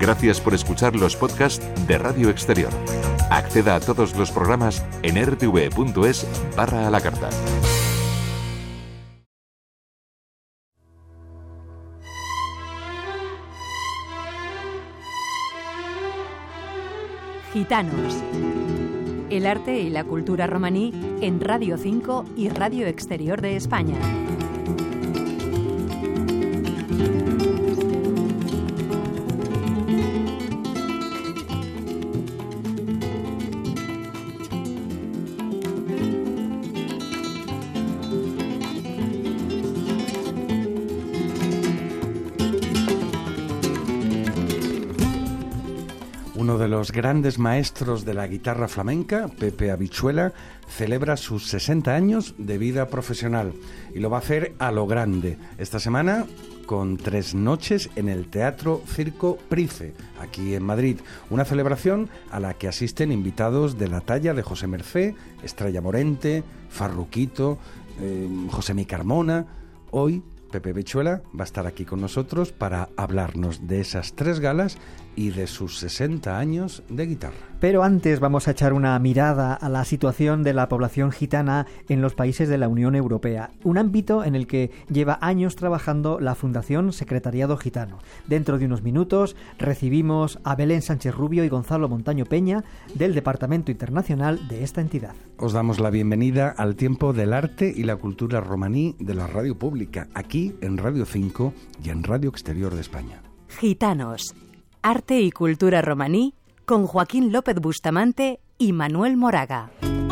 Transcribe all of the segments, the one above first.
Gracias por escuchar los podcasts de Radio Exterior. Acceda a todos los programas en rtv.es/a la carta. Gitanos. El arte y la cultura romaní en Radio 5 y Radio Exterior de España. Uno de los grandes maestros de la guitarra flamenca, Pepe Habichuela, celebra sus 60 años de vida profesional y lo va a hacer a lo grande. Esta semana con 3 noches en el Teatro Circo Price, aquí en Madrid. Una celebración a la que asisten invitados de la talla de José Mercé, Estrella Morente, Farruquito, José Mi Carmona. Hoy Pepe Habichuela va a estar aquí con nosotros para hablarnos de esas 3 galas y de sus 60 años de guitarra. Pero antes vamos a echar una mirada a la situación de la población gitana en los países de la Unión Europea, un ámbito en el que lleva años trabajando la Fundación Secretariado Gitano. Dentro de unos minutos recibimos a Belén Sánchez Rubio y Gonzalo Montaño Peña del Departamento Internacional de esta entidad. Os damos la bienvenida al tiempo del arte y la cultura romaní de la radio pública, aquí en Radio 5 y en Radio Exterior de España. Gitanos. Arte y cultura romaní con Joaquín López Bustamante y Manuel Moraga.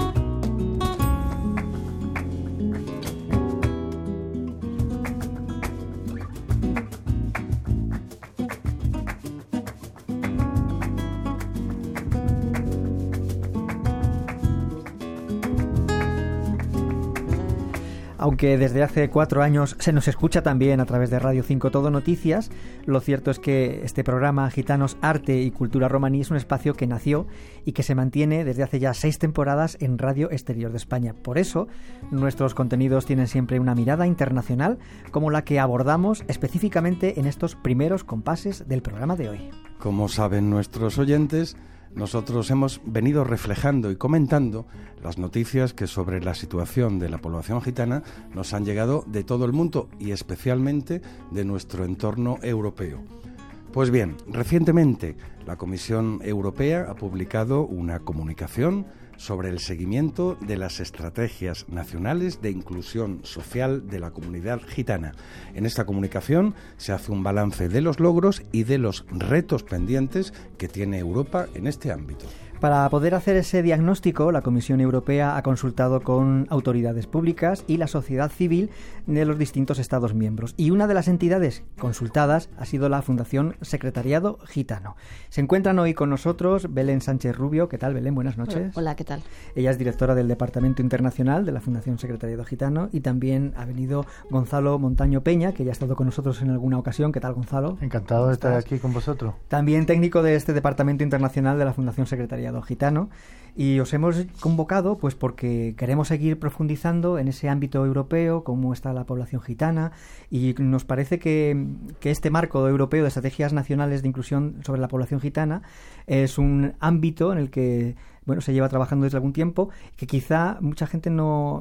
Aunque desde hace 4 años se nos escucha también a través de Radio 5 Todo Noticias, lo cierto es que este programa Gitanos, Arte y Cultura Romaní es un espacio que nació y que se mantiene desde hace ya 6 temporadas en Radio Exterior de España. Por eso, nuestros contenidos tienen siempre una mirada internacional como la que abordamos específicamente en estos primeros compases del programa de hoy. Como saben nuestros oyentes, nosotros hemos venido reflejando y comentando las noticias que sobre la situación de la población gitana nos han llegado de todo el mundo y especialmente de nuestro entorno europeo. Pues bien, recientemente la Comisión Europea ha publicado una comunicación sobre el seguimiento de las estrategias nacionales de inclusión social de la comunidad gitana. En esta comunicación se hace un balance de los logros y de los retos pendientes que tiene Europa en este ámbito. Para poder hacer ese diagnóstico, la Comisión Europea ha consultado con autoridades públicas y la sociedad civil de los distintos Estados miembros. Y una de las entidades consultadas ha sido la Fundación Secretariado Gitano. Se encuentran hoy con nosotros Belén Sánchez Rubio. ¿Qué tal, Belén? Buenas noches. Hola, ¿qué tal? Ella es directora del Departamento Internacional de la Fundación Secretariado Gitano y también ha venido Gonzalo Montaño Peña, que ya ha estado con nosotros en alguna ocasión. ¿Qué tal, Gonzalo? Encantado de estar aquí con vosotros. También técnico de este Departamento Internacional de la Fundación Secretariado Gitano, y os hemos convocado pues porque queremos seguir profundizando en ese ámbito europeo, cómo está la población gitana, y nos parece que este marco europeo de estrategias nacionales de inclusión sobre la población gitana es un ámbito en el que se lleva trabajando desde algún tiempo, que quizá mucha gente no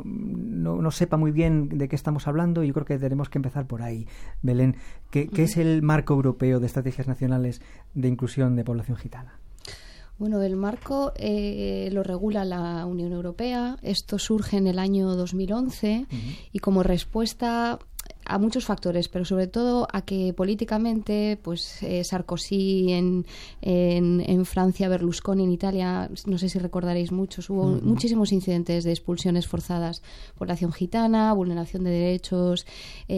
sepa muy bien de qué estamos hablando, y yo creo que tenemos que empezar por ahí. Belén, ¿qué es el marco europeo de estrategias nacionales de inclusión de población gitana? Bueno, el marco lo regula la Unión Europea. Esto surge en el año 2011 y como respuesta a muchos factores, pero sobre todo a que políticamente Sarkozy en Francia, Berlusconi en Italia, no sé si recordaréis muchos, hubo muchísimos incidentes de expulsiones forzadas, población gitana, vulneración de derechos.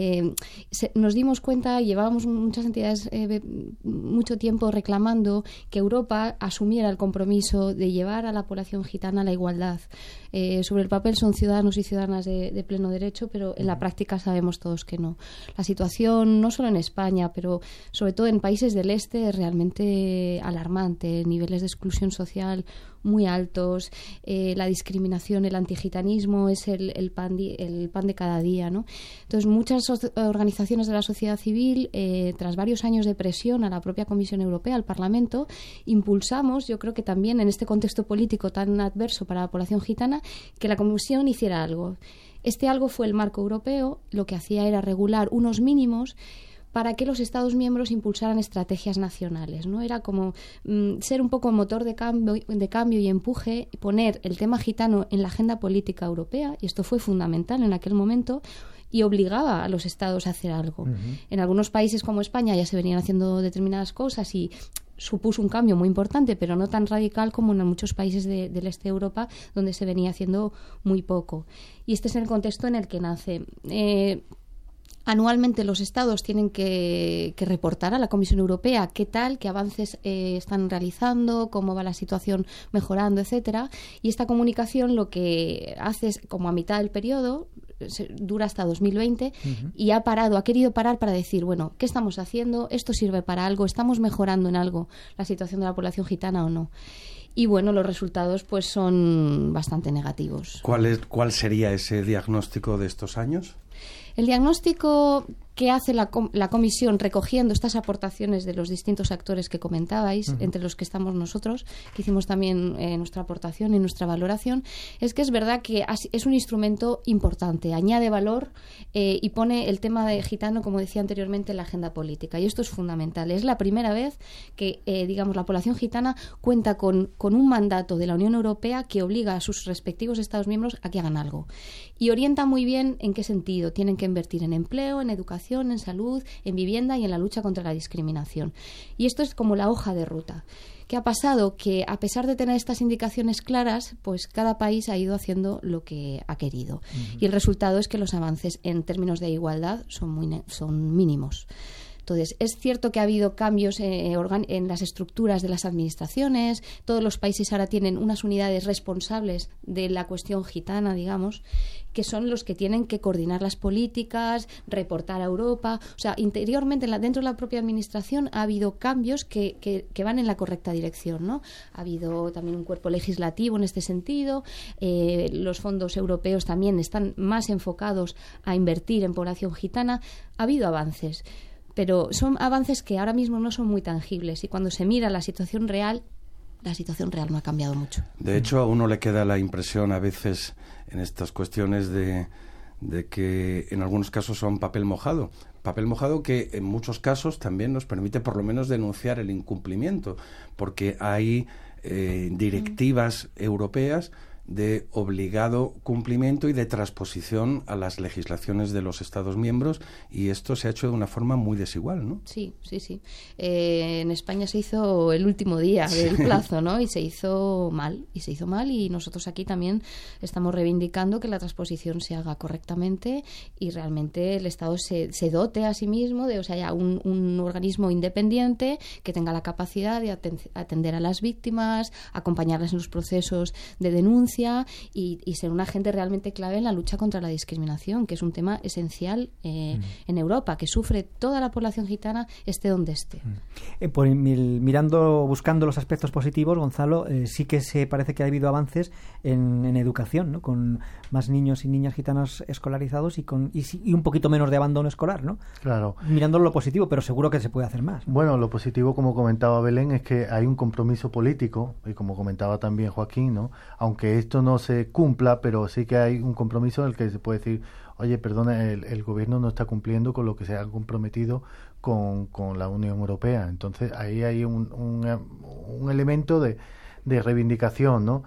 Nos dimos cuenta, llevábamos muchas entidades mucho tiempo reclamando que Europa asumiera el compromiso de llevar a la población gitana a la igualdad. Sobre el papel son ciudadanos y ciudadanas de pleno derecho, pero en la práctica sabemos todos que que no. La situación, no solo en España, pero sobre todo en países del este, es realmente alarmante. Niveles de exclusión social muy altos, la discriminación, el antigitanismo es el pan de cada día, ¿no? Entonces, muchas organizaciones de la sociedad civil, tras varios años de presión a la propia Comisión Europea, al Parlamento, impulsamos, yo creo que también en este contexto político tan adverso para la población gitana, que la Comisión hiciera algo. Este algo fue el marco europeo. Lo que hacía era regular unos mínimos para que los Estados miembros impulsaran estrategias nacionales, ¿no? Era como ser un poco motor de cambio y empuje, poner el tema gitano en la agenda política europea, y esto fue fundamental en aquel momento, y obligaba a los Estados a hacer algo. En algunos países como España ya se venían haciendo determinadas cosas y supuso un cambio muy importante, pero no tan radical como en muchos países del este de Europa, donde se venía haciendo muy poco. Y este es el contexto en el que nace. Anualmente los Estados tienen que reportar a la Comisión Europea qué avances están realizando, cómo va la situación mejorando, etcétera. Y esta comunicación lo que hace es, como a mitad del periodo, dura hasta 2020, y ha querido parar para decir, bueno, ¿qué estamos haciendo? ¿Esto sirve para algo? ¿Estamos mejorando en algo la situación de la población gitana o no? Y bueno, los resultados pues son bastante negativos. ¿Cuál sería ese diagnóstico de estos años? El diagnóstico que hace la Comisión, recogiendo estas aportaciones de los distintos actores que comentabais, entre los que estamos nosotros, que hicimos también nuestra aportación y nuestra valoración, es que es verdad que es un instrumento importante, añade valor y pone el tema de gitano, como decía anteriormente, en la agenda política. Y esto es fundamental. Es la primera vez que, la población gitana cuenta con un mandato de la Unión Europea que obliga a sus respectivos Estados miembros a que hagan algo. Y orienta muy bien en qué sentido. Tienen que invertir en empleo, en educación, en salud, en vivienda y en la lucha contra la discriminación. Y esto es como la hoja de ruta. ¿Qué ha pasado? Que a pesar de tener estas indicaciones claras, pues cada país ha ido haciendo lo que ha querido. Y el resultado es que los avances en términos de igualdad son mínimos. Entonces, es cierto que ha habido cambios en las estructuras de las administraciones. Todos los países ahora tienen unas unidades responsables de la cuestión gitana, digamos, que son los que tienen que coordinar las políticas, reportar a Europa. O sea, interiormente, dentro de la propia administración, ha habido cambios que van en la correcta dirección, ¿no? Ha habido también un cuerpo legislativo en este sentido. Los fondos europeos también están más enfocados a invertir en población gitana. Ha habido avances, pero son avances que ahora mismo no son muy tangibles, y cuando se mira la situación real no ha cambiado mucho. De hecho, a uno le queda la impresión a veces en estas cuestiones de que en algunos casos son papel mojado que en muchos casos también nos permite por lo menos denunciar el incumplimiento, porque hay directivas europeas de obligado cumplimiento y de transposición a las legislaciones de los Estados miembros, y esto se ha hecho de una forma muy desigual, ¿no? Sí. En España se hizo el último día del plazo, ¿no? Y se hizo mal, y nosotros aquí también estamos reivindicando que la transposición se haga correctamente y realmente el Estado se dote a sí mismo de, un organismo independiente que tenga la capacidad de atender a las víctimas, acompañarlas en los procesos de denuncia y ser un agente realmente clave en la lucha contra la discriminación, que es un tema esencial en Europa, que sufre toda la población gitana, esté donde esté. Buscando los aspectos positivos, Gonzalo, sí que se parece que ha habido avances en educación, ¿no? Con más niños y niñas gitanas escolarizados y un poquito menos de abandono escolar, ¿no? Claro. Mirando lo positivo, pero seguro que se puede hacer más. Bueno, lo positivo, como comentaba Belén, es que hay un compromiso político, y como comentaba también Joaquín, ¿no? Aunque esto no se cumpla, pero sí que hay un compromiso en el que se puede decir, oye, perdona, el gobierno no está cumpliendo con lo que se ha comprometido con la Unión Europea. Entonces ahí hay un elemento de reivindicación, ¿no?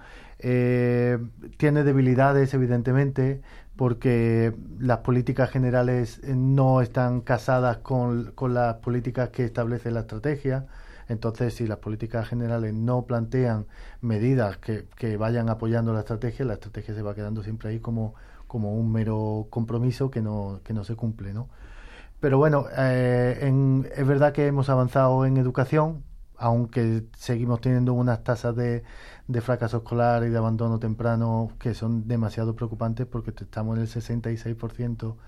Tiene debilidades, evidentemente, porque las políticas generales no están casadas con las políticas que establece la estrategia. Entonces, si las políticas generales no plantean medidas que vayan apoyando la estrategia se va quedando siempre ahí como un mero compromiso que no se cumple, ¿no? Pero bueno, es verdad que hemos avanzado en educación, aunque seguimos teniendo unas tasas de fracaso escolar y de abandono temprano que son demasiado preocupantes, porque estamos en el 66%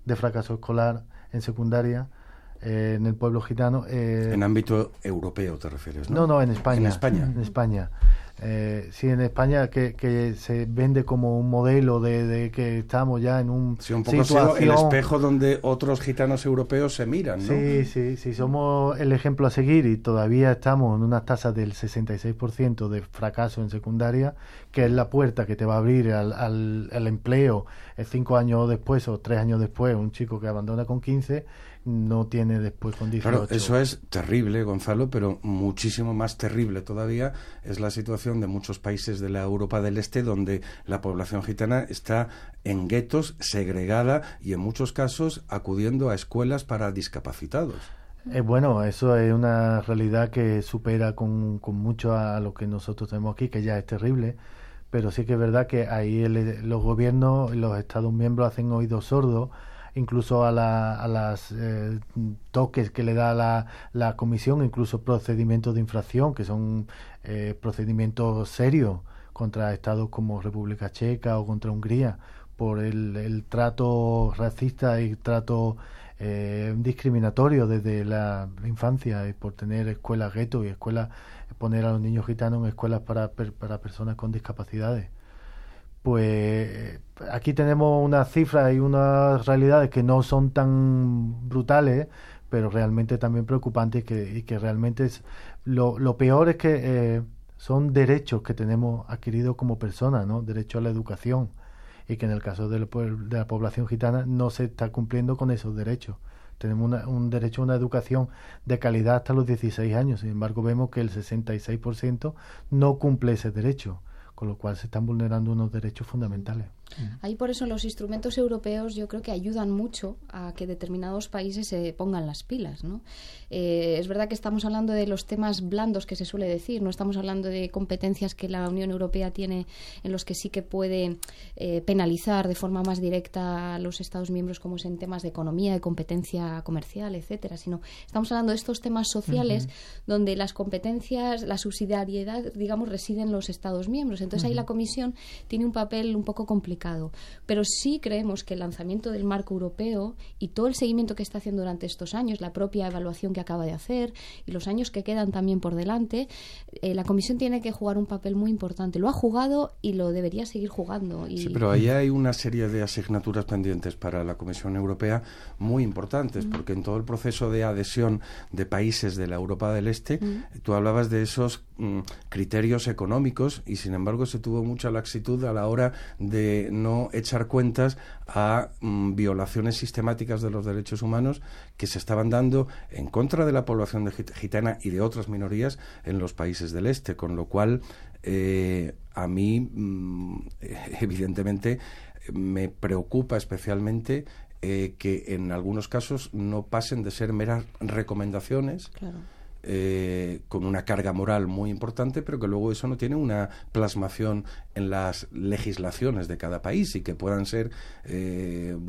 de fracaso escolar en secundaria en el pueblo gitano. En ámbito europeo te refieres, ¿no? No, en España. En España. En España. Sí, en España que se vende como un modelo de que estamos ya en un sí, un poco situación... el espejo donde otros gitanos europeos se miran, ¿no? Sí, somos el ejemplo a seguir y todavía estamos en unas tasas del 66% de fracaso en secundaria, que es la puerta que te va a abrir al empleo 5 años después o 3 años después. Un chico que abandona con 15 no tiene después con 18. Claro, eso es terrible, Gonzalo, pero muchísimo más terrible todavía es la situación de muchos países de la Europa del Este, donde la población gitana está en guetos, segregada y en muchos casos acudiendo a escuelas para discapacitados. Bueno, eso es una realidad que supera con mucho a lo que nosotros tenemos aquí, que ya es terrible, pero sí que es verdad que ahí los gobiernos, los Estados miembros hacen oídos sordos, incluso a las toques que le da la Comisión, incluso procedimientos de infracción, que son procedimientos serios contra estados como República Checa o contra Hungría, por el trato racista y trato discriminatorio desde la infancia, y por tener escuelas gueto y escuelas, poner a los niños gitanos en escuelas para personas con discapacidades. Pues aquí tenemos unas cifras y unas realidades que no son tan brutales, pero realmente también preocupantes, y que realmente es lo peor es que son derechos que tenemos adquiridos como personas, ¿no? Derecho a la educación, y que en el caso de la población gitana no se está cumpliendo con esos derechos. Tenemos un derecho a una educación de calidad hasta los 16 años, sin embargo vemos que el 66% no cumple ese derecho, con lo cual se están vulnerando unos derechos fundamentales. Ahí por eso los instrumentos europeos yo creo que ayudan mucho a que determinados países se pongan las pilas, ¿no? Es verdad que estamos hablando de los temas blandos que se suele decir, no estamos hablando de competencias que la Unión Europea tiene en los que sí que puede penalizar de forma más directa a los Estados miembros, como es en temas de economía, de competencia comercial, etcétera, sino estamos hablando de estos temas sociales donde las competencias, la subsidiariedad, digamos, reside en los Estados miembros. Entonces ahí la Comisión tiene un papel un poco complicado. Pero sí creemos que el lanzamiento del marco europeo y todo el seguimiento que está haciendo durante estos años, la propia evaluación que acaba de hacer y los años que quedan también por delante, la Comisión tiene que jugar un papel muy importante. Lo ha jugado y lo debería seguir jugando. Sí, pero ahí hay una serie de asignaturas pendientes para la Comisión Europea muy importantes, porque en todo el proceso de adhesión de países de la Europa del Este, tú hablabas de esos criterios económicos y sin embargo se tuvo mucha laxitud a la hora de no echar cuentas a violaciones sistemáticas de los derechos humanos que se estaban dando en contra de la población gitana y de otras minorías en los países del Este, con lo cual a mí evidentemente me preocupa especialmente que en algunos casos no pasen de ser meras recomendaciones. Claro. Con una carga moral muy importante, pero que luego eso no tiene una plasmación en las legislaciones de cada país y que puedan ser, el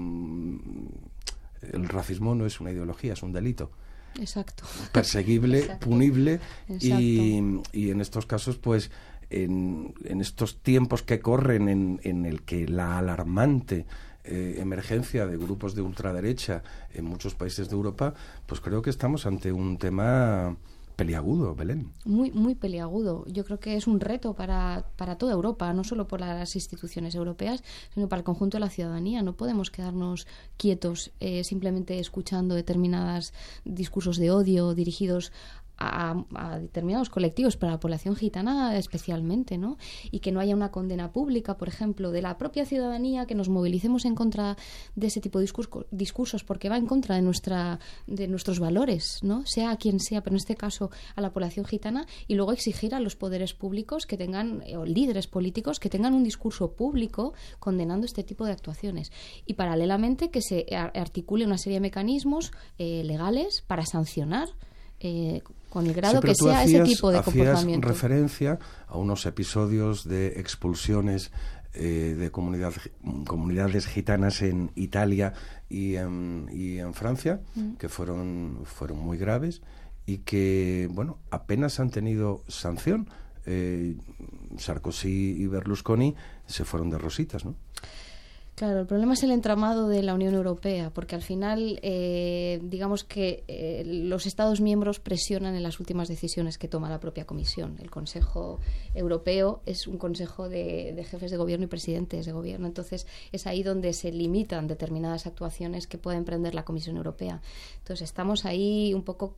racismo no es una ideología, es un delito. Exacto. Perseguible, Exacto. Punible. Exacto. Y en estos casos, pues, en estos tiempos que corren en el que la alarmante emergencia de grupos de ultraderecha en muchos países de Europa, pues creo que estamos ante un tema peliagudo, Belén. Muy, muy peliagudo. Yo creo que es un reto para toda Europa, no solo por las instituciones europeas, sino para el conjunto de la ciudadanía. No podemos quedarnos quietos simplemente escuchando determinados discursos de odio dirigidos a determinados colectivos, para la población gitana especialmente, ¿no? Y que no haya una condena pública, por ejemplo, de la propia ciudadanía, que nos movilicemos en contra de ese tipo de discursos, porque va en contra de nuestros valores, ¿no? Sea quien sea, pero en este caso a la población gitana, y luego exigir a los poderes públicos que tengan, o líderes políticos, que tengan un discurso público condenando este tipo de actuaciones. Y paralelamente que se articule una serie de mecanismos legales para sancionar con el grado que sea ese tipo de comportamiento. Hacías referencia a unos episodios de expulsiones de comunidades gitanas en Italia y en Francia, que fueron muy graves y que, bueno, apenas han tenido sanción. Sarkozy y Berlusconi se fueron de rositas, ¿no? Claro, el problema es el entramado de la Unión Europea, porque al final, digamos que los Estados miembros presionan en las últimas decisiones que toma la propia Comisión. El Consejo Europeo es un consejo de jefes de gobierno y presidentes de gobierno, entonces es ahí donde se limitan determinadas actuaciones que puede emprender la Comisión Europea. Entonces estamos ahí un poco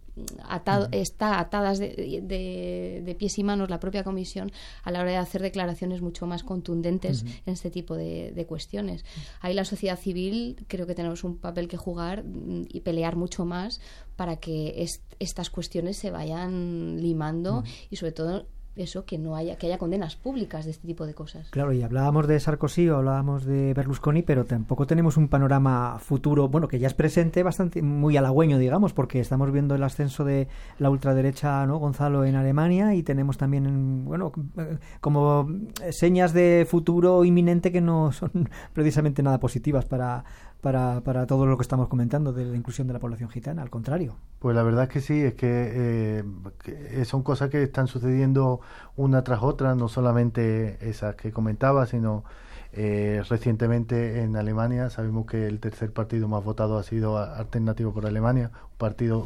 atadas de pies y manos la propia Comisión a la hora de hacer declaraciones mucho más contundentes en este tipo de cuestiones. Ahí la sociedad civil creo que tenemos un papel que jugar y pelear mucho más para que estas cuestiones se vayan limando y sobre todo eso, que haya condenas públicas de este tipo de cosas. Claro, y hablábamos de Sarkozy o hablábamos de Berlusconi, pero tampoco tenemos un panorama futuro, bueno, que ya es presente, bastante muy halagüeño, digamos, porque estamos viendo el ascenso de la ultraderecha, ¿no, Gonzalo, en Alemania, y tenemos también, bueno, como señas de futuro inminente que no son precisamente nada positivas para todo lo que estamos comentando de la inclusión de la población gitana, al contrario. Pues la verdad es que sí, es que son cosas que están sucediendo una tras otra, no solamente esas que comentaba, sino recientemente en Alemania sabemos que el tercer partido más votado ha sido Alternativo por Alemania, un partido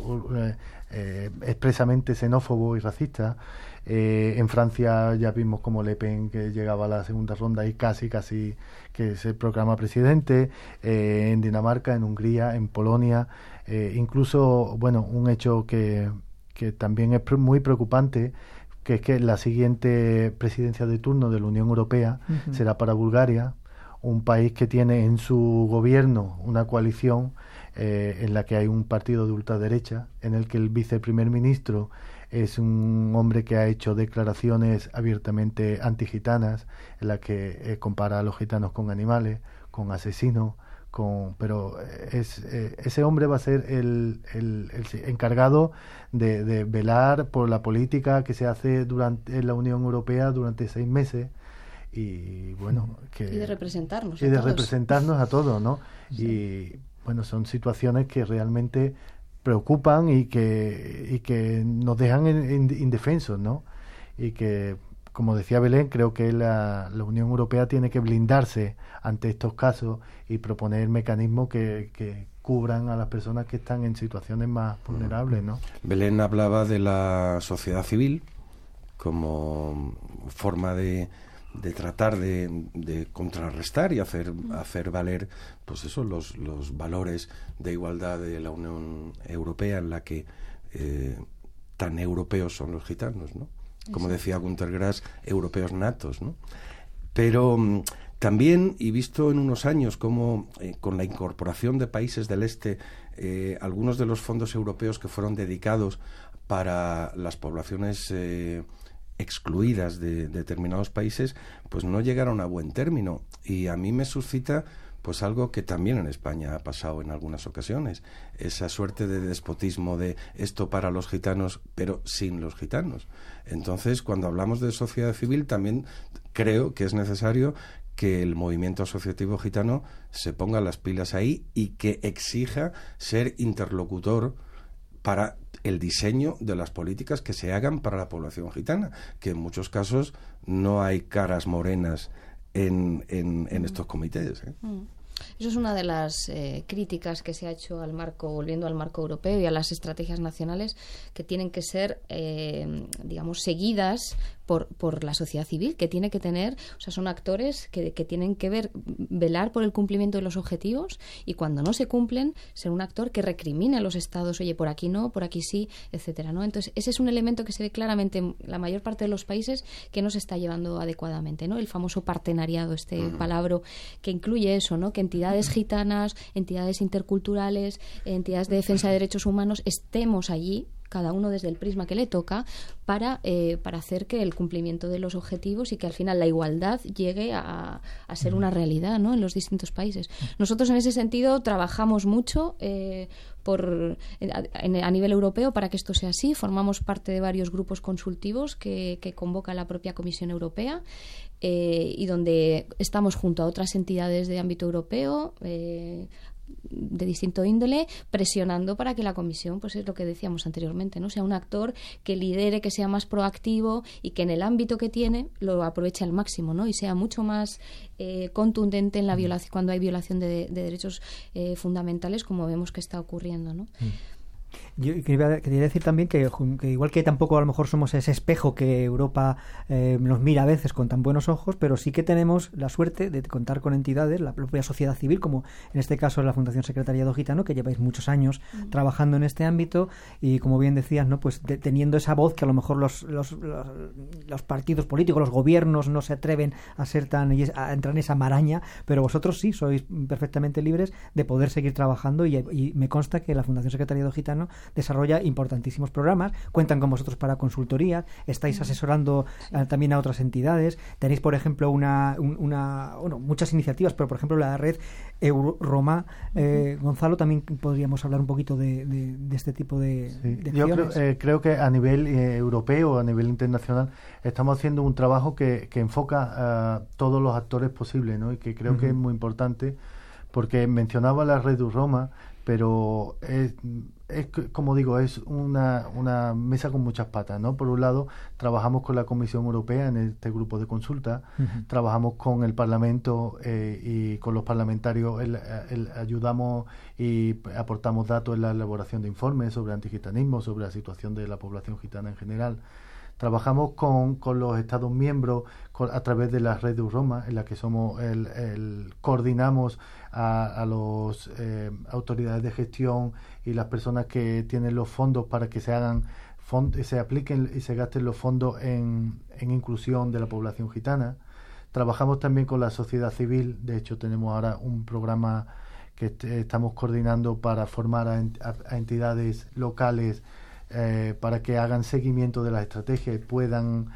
expresamente xenófobo y racista. En Francia ya vimos como Le Pen, que llegaba a la segunda ronda y casi que se proclama presidente, en Dinamarca, en Hungría, en Polonia, incluso, bueno, un hecho que también es muy preocupante, que es que la siguiente presidencia de turno de la Unión Europea será para Bulgaria, un país que tiene en su gobierno una coalición en la que hay un partido de ultraderecha, en el que el viceprimer ministro es un hombre que ha hecho declaraciones abiertamente antigitanas, en la que compara a los gitanos con animales, con asesinos, pero ese hombre va a ser el encargado de velar por la política que se hace en la Unión Europea durante 6 meses y bueno, y de representarnos a todos, ¿no? Sí. Y bueno, son situaciones que realmente preocupan y que nos dejan indefensos, ¿no? Y que, como decía Belén, creo que la Unión Europea tiene que blindarse ante estos casos y proponer mecanismos que cubran a las personas que están en situaciones más vulnerables, ¿no? Belén hablaba de la sociedad civil como forma de tratar de contrarrestar y hacer valer, pues eso, los valores de igualdad de la Unión Europea, en la que tan europeos son los gitanos, ¿no? Como decía Günter Grass, europeos natos, ¿no? Pero también, y visto en unos años como con la incorporación de países del este, algunos de los fondos europeos que fueron dedicados para las poblaciones excluidas de determinados países, pues no llegaron a buen término, y a mí me suscita pues algo que también en España ha pasado en algunas ocasiones, esa suerte de despotismo de esto para los gitanos pero sin los gitanos. Entonces, cuando hablamos de sociedad civil, también creo que es necesario que el movimiento asociativo gitano se ponga las pilas ahí y que exija ser interlocutor para el diseño de las políticas que se hagan para la población gitana, que en muchos casos no hay caras morenas en estos comités, ¿eh? Eso es una de las críticas que se ha hecho al marco, volviendo al marco europeo y a las estrategias nacionales, que tienen que ser, digamos, seguidas por la sociedad civil, que tiene que tener, o sea, son actores que tienen que velar por el cumplimiento de los objetivos, y cuando no se cumplen, ser un actor que recrimine a los estados, oye, por aquí no, por aquí sí, etcétera, ¿no? Entonces, ese es un elemento que se ve claramente en la mayor parte de los países que no se está llevando adecuadamente, ¿no? El famoso partenariado, palabra que incluye eso, ¿no? Que entidades gitanas, entidades interculturales, entidades de defensa de derechos humanos estemos allí, cada uno desde el prisma que le toca, para hacer que el cumplimiento de los objetivos y que al final la igualdad llegue a ser una realidad, ¿no?, en los distintos países. Nosotros en ese sentido trabajamos mucho a nivel europeo para que esto sea así. Formamos parte de varios grupos consultivos que convoca la propia Comisión Europea, y donde estamos junto a otras entidades de ámbito europeo, de distinto índole, presionando para que la comisión, pues es lo que decíamos anteriormente, ¿no? Sea un actor que lidere, que sea más proactivo y que en el ámbito que tiene lo aproveche al máximo, ¿no? Y sea mucho más contundente en la violación, cuando hay violación de derechos fundamentales, como vemos que está ocurriendo, ¿no? Yo quería decir también que igual que tampoco a lo mejor somos ese espejo que Europa nos mira a veces con tan buenos ojos, pero sí que tenemos la suerte de contar con entidades, la propia sociedad civil, como en este caso la Fundación Secretariado Gitano, que lleváis muchos años trabajando en este ámbito y, como bien decías, ¿no? Pues teniendo esa voz que a lo mejor los partidos políticos, los gobiernos no se atreven a entrar en esa maraña, pero vosotros sí sois perfectamente libres de poder seguir trabajando y me consta que la Fundación Secretariado Gitano desarrolla importantísimos programas, cuentan con vosotros para consultorías, estáis asesorando también a otras entidades, tenéis por ejemplo muchas iniciativas, pero por ejemplo la red Euroroma. Gonzalo, también podríamos hablar un poquito de este tipo de acciones. Yo creo que a nivel europeo, a nivel internacional, estamos haciendo un trabajo que enfoca a todos los actores posibles, ¿no? Y que creo que es muy importante, porque mencionaba la red Euroroma, pero es como digo, es una mesa con muchas patas, ¿no? Por un lado, trabajamos con la Comisión Europea en este grupo de consulta, trabajamos con el Parlamento y con los parlamentarios, ayudamos y aportamos datos en la elaboración de informes sobre antigitanismo, sobre la situación de la población gitana en general. Trabajamos con los Estados miembros a través de la red Euroroma, en la que somos coordinamos a las autoridades de gestión y las personas que tienen los fondos para que se apliquen y se gasten los fondos en inclusión de la población gitana. Trabajamos también con la sociedad civil. De hecho, tenemos ahora un programa que estamos coordinando para formar a entidades locales para que hagan seguimiento de las estrategias y puedan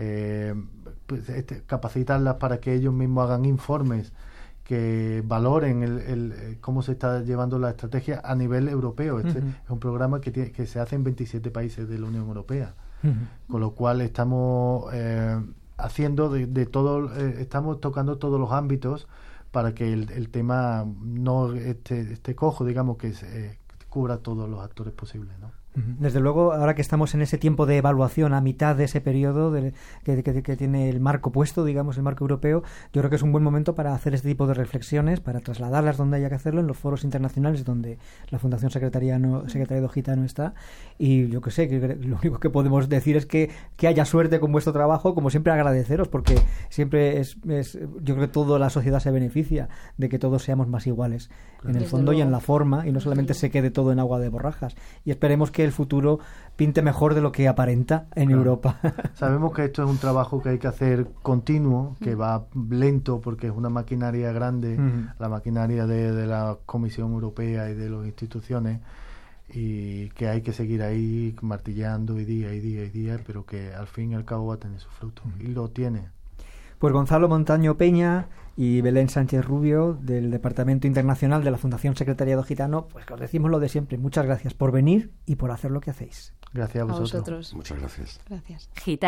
capacitarlas para que ellos mismos hagan informes que valoren cómo se está llevando la estrategia a nivel europeo. Es un programa que se hace en 27 países de la Unión Europea, con lo cual estamos haciendo de todo, estamos tocando todos los ámbitos para que el tema no esté cojo, digamos, que cubra todos los actores posibles, ¿no? Desde luego, ahora que estamos en ese tiempo de evaluación a mitad de ese periodo que tiene el marco puesto, digamos, el marco europeo, yo creo que es un buen momento para hacer este tipo de reflexiones, para trasladarlas donde haya que hacerlo, en los foros internacionales donde la Fundación Secretariado Gitano está. Y yo que sé, que lo único que podemos decir es que haya suerte con vuestro trabajo, como siempre agradeceros, porque siempre yo creo que toda la sociedad se beneficia de que todos seamos más iguales, en el fondo y en la forma, y no solamente se quede todo en agua de borrajas. Y esperemos que el futuro pinte mejor de lo que aparenta en Europa. Sabemos que esto es un trabajo que hay que hacer continuo, que va lento porque es una maquinaria grande, la maquinaria de la Comisión Europea y de las instituciones, y que hay que seguir ahí martillando y día, pero que al fin y al cabo va a tener su fruto, y lo tiene. Pues Gonzalo Montaño Peña y Belén Sánchez Rubio, del Departamento Internacional de la Fundación Secretariado Gitano, pues que os decimos lo de siempre. Muchas gracias por venir y por hacer lo que hacéis. Gracias a vosotros. Muchas gracias. Gracias.